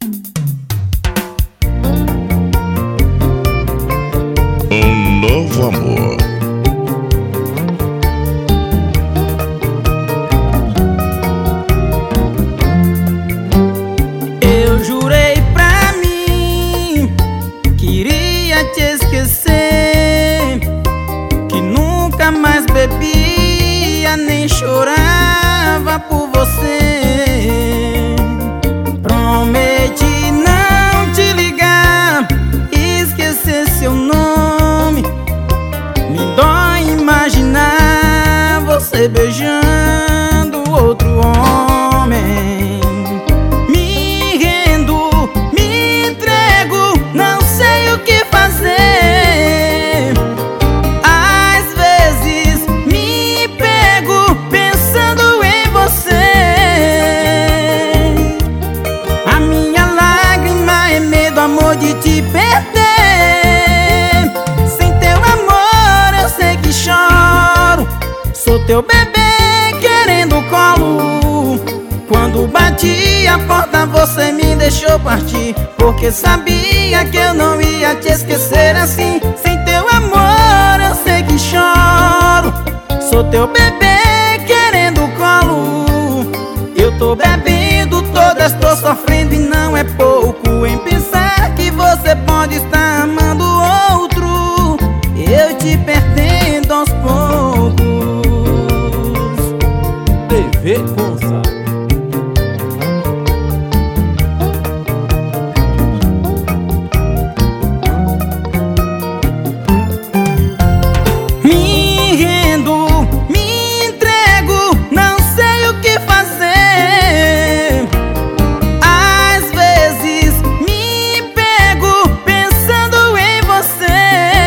Um novo amor. Eu jurei pra mim que iria te esquecer, que nunca mais bebia nem chorava por você. Prometi não te ligar, esquecer seu nome. Me dói imaginar você beijando outro homem. Me rendo, me entrego, não sei o que fazer. Às vezes me pego pensando em você. A minha lágrima é medo, amor, de te perder. Sem teu amor eu sei que choro. Sou teu bebê querendo colo. Quando bati a porta você me deixou partir, porque sabia que eu não ia te esquecer assim. Sem teu amor eu sei que choro. Sou teu bebê querendo colo. Eu tô bebendo todas, tô sofrendo e não é pouco em pensar que você pode estar amando outro. Eu te perdendo aos poucos. TV Consa. Me rendo, me entrego, não sei o que fazer. Às vezes me pego pensando em você.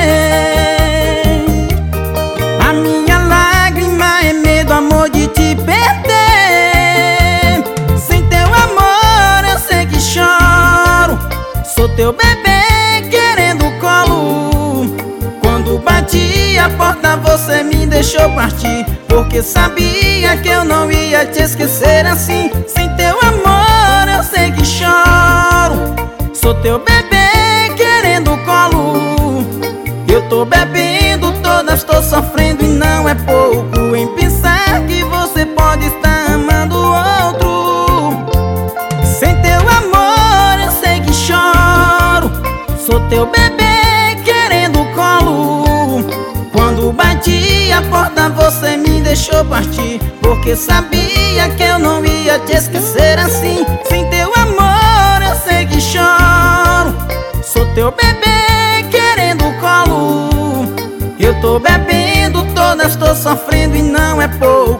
A minha lágrima é medo, amor, de te perder. Sem teu amor eu sei que choro. Sou teu bebê querendo colo. Quando bati a porta você me deixou partir, porque sabia que eu não ia te esquecer assim. Sem teu amor eu sei que choro. Sou teu bebê querendo colo. Eu tô bebendo todas, tô sofrendo e não é pouco em pensar que você pode estar amando outro. Sem teu amor eu sei que choro. Sou teu bebê querendo colo. Quando bati a porta você me deixou partir, porque sabia que eu não ia te esquecer assim. Sem teu amor eu sei que choro. Sou teu bebê querendo colo. Eu tô bebendo todas, tô sofrendo e não é pouco